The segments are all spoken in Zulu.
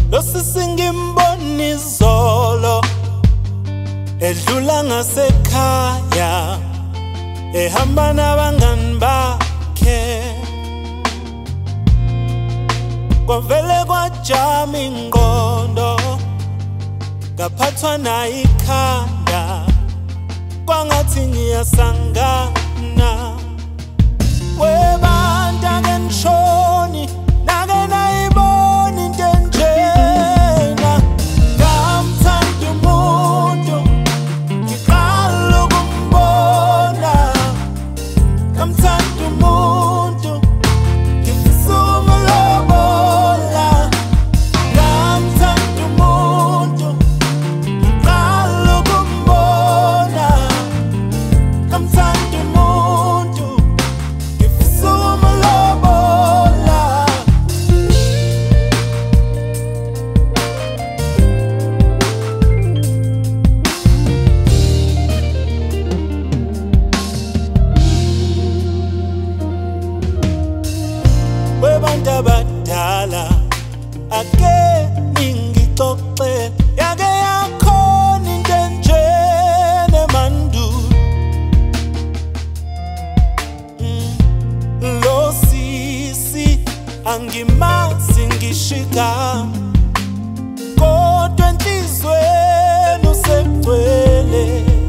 Losisingimbona izolo edlula ngasekhaya ehamba nabangani bakhe kwavele kwajama ingqondo ngaphathwa nayikhanda kwangathi ngiyasangana webantu ake nishoni nake nayibona into enjena ngamthanda umuntu ngiqala ukumbona ngamthanda umuntu ngifisa umlobola ngamthanda umuntu ngiqala ukumbona ngamthanda umuntu ngifisa umlobola webantu abadala ake ningixoxe yake yakhona into enjena mandulo lo sisi angimazi ngishikama kodwa enhlizweni usegcwele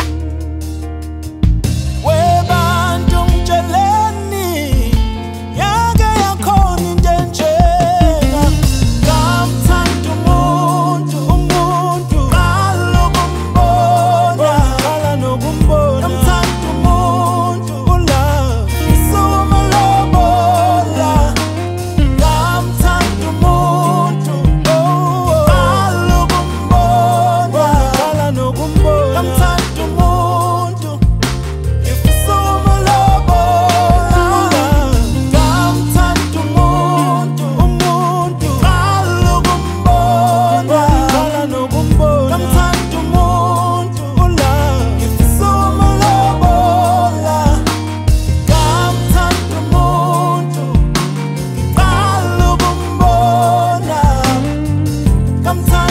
webantu ngitsheleni yake yakhona into enjena ngamthanda umuntu qala ukumbona ngamthanda umuntu ngifisa umlobola ngamthanda umuntu qala ukumbona ngamthanda umuntu ngifisa umlobola ngamthanda umuntu qala ukumbona ngamthanda umuntu ngifisa umlobola ngamthanda umuntu qala ukumbona ngamthanda